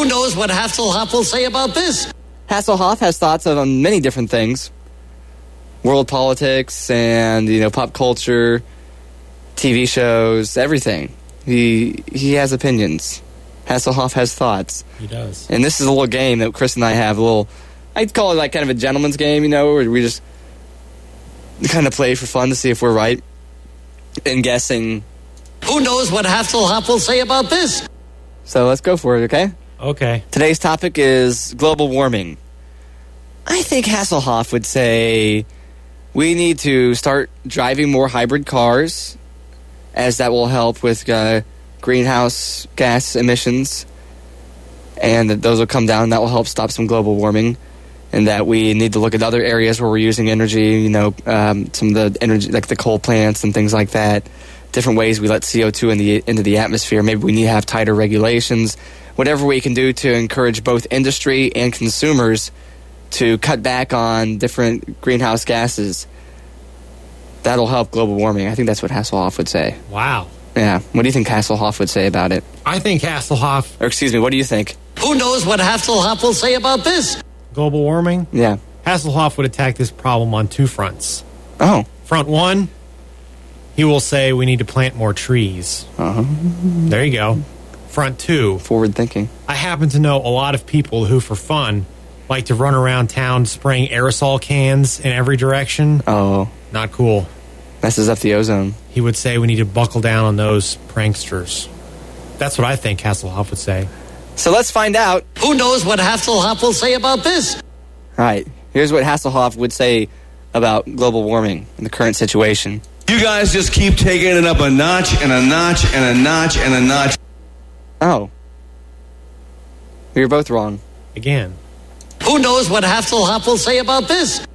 Who knows what Hasselhoff will say about this? Hasselhoff has thoughts on many different things. World politics and, pop culture, TV shows, everything. He has opinions. Hasselhoff has thoughts. He does. And this is a little game that Chris and I have, I'd call it like kind of a gentleman's game, where we just kind of play for fun to see if we're right in guessing. Who knows what Hasselhoff will say about this? So let's go for it, okay? Okay. Today's topic is global warming. I think Hasselhoff would say we need to start driving more hybrid cars, as that will help with greenhouse gas emissions, and that those will come down. That will help stop some global warming, and that we need to look at other areas where we're using energy, some of the energy, like the coal plants and things like that, different ways we let CO2 into the atmosphere. Maybe we need to have tighter regulations, whatever we can do to encourage both industry and consumers to cut back on different greenhouse gases. That'll help global warming. I think that's what Hasselhoff would say. Wow. Yeah. What do you think Hasselhoff would say about it? I think Hasselhoff... Or excuse me, what do you think? Who knows what Hasselhoff will say about this? Global warming? Yeah. Hasselhoff would attack this problem on two fronts. Oh. Front one, he will say we need to plant more trees. Uh-huh. There you go. Front two. Forward thinking. I happen to know a lot of people who, for fun, like to run around town spraying aerosol cans in every direction. Oh. Not cool. Messes up the ozone. He would say we need to buckle down on those pranksters. That's what I think Hasselhoff would say. So let's find out. Who knows what Hasselhoff will say about this? All right. Here's what Hasselhoff would say about global warming in the current situation. You guys just keep taking it up a notch and a notch and a notch and a notch. Oh. You're both wrong. Again. Who knows what Hasselhoff will say about this?